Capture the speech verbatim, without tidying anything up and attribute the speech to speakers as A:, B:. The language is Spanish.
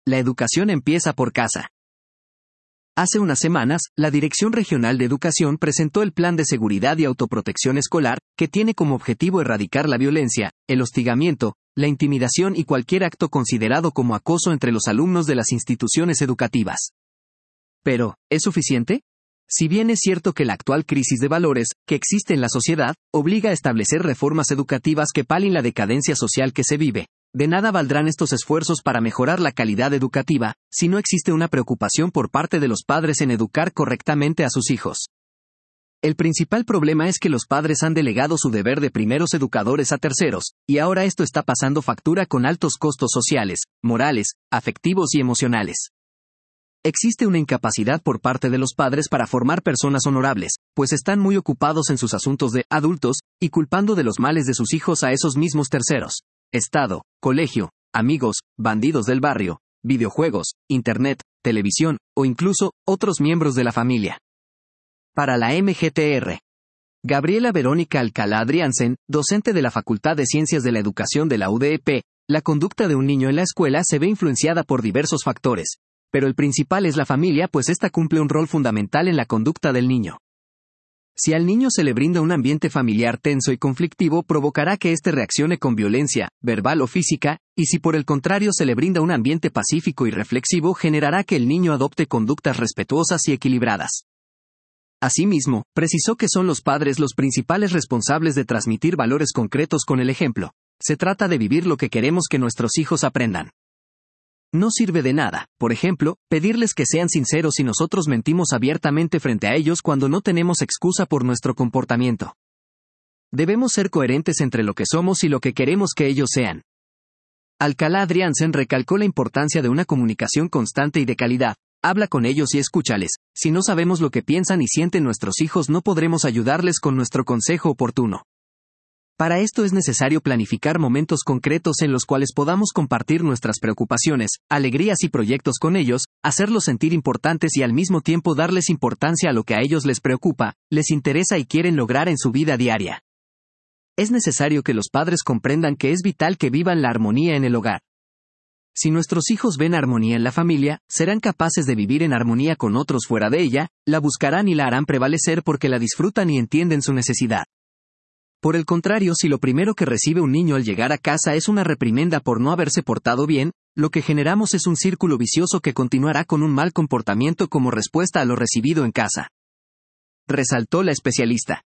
A: La educación empieza por casa. Hace unas semanas, la Dirección Regional de Educación presentó el Plan de Seguridad y Autoprotección Escolar, que tiene como objetivo erradicar la violencia, el hostigamiento, la intimidación y cualquier acto considerado como acoso entre los alumnos de las instituciones educativas. Pero, ¿es suficiente? Si bien es cierto que la actual crisis de valores, que existe en la sociedad, obliga a establecer reformas educativas que palien la decadencia social que se vive, de nada valdrán estos esfuerzos para mejorar la calidad educativa, si no existe una preocupación por parte de los padres en educar correctamente a sus hijos. El principal problema es que los padres han delegado su deber de primeros educadores a terceros, y ahora esto está pasando factura con altos costos sociales, morales, afectivos y emocionales. Existe una incapacidad por parte de los padres para formar personas honorables, pues están muy ocupados en sus asuntos de adultos, y culpando de los males de sus hijos a esos mismos terceros. Estado, colegio, amigos, bandidos del barrio, videojuegos, internet, televisión, o incluso, otros miembros de la familia. Para la M G T R. Gabriela Verónica Alcalá Adriansen, docente de la Facultad de Ciencias de la Educación de la U D E P, la conducta de un niño en la escuela se ve influenciada por diversos factores, pero el principal es la familia, pues ésta cumple un rol fundamental en la conducta del niño. Si al niño se le brinda un ambiente familiar tenso y conflictivo, provocará que éste reaccione con violencia, verbal o física, y si por el contrario se le brinda un ambiente pacífico y reflexivo, generará que el niño adopte conductas respetuosas y equilibradas. Asimismo, precisó que son los padres los principales responsables de transmitir valores concretos con el ejemplo. Se trata de vivir lo que queremos que nuestros hijos aprendan. No sirve de nada, por ejemplo, pedirles que sean sinceros si nosotros mentimos abiertamente frente a ellos cuando no tenemos excusa por nuestro comportamiento. Debemos ser coherentes entre lo que somos y lo que queremos que ellos sean. Alcalá Adriansen recalcó la importancia de una comunicación constante y de calidad. Habla con ellos y escúchales. Si no sabemos lo que piensan y sienten nuestros hijos, no podremos ayudarles con nuestro consejo oportuno. Para esto es necesario planificar momentos concretos en los cuales podamos compartir nuestras preocupaciones, alegrías y proyectos con ellos, hacerlos sentir importantes y al mismo tiempo darles importancia a lo que a ellos les preocupa, les interesa y quieren lograr en su vida diaria. Es necesario que los padres comprendan que es vital que vivan la armonía en el hogar. Si nuestros hijos ven armonía en la familia, serán capaces de vivir en armonía con otros fuera de ella, la buscarán y la harán prevalecer porque la disfrutan y entienden su necesidad. Por el contrario, si lo primero que recibe un niño al llegar a casa es una reprimenda por no haberse portado bien, lo que generamos es un círculo vicioso que continuará con un mal comportamiento como respuesta a lo recibido en casa. Resaltó la especialista.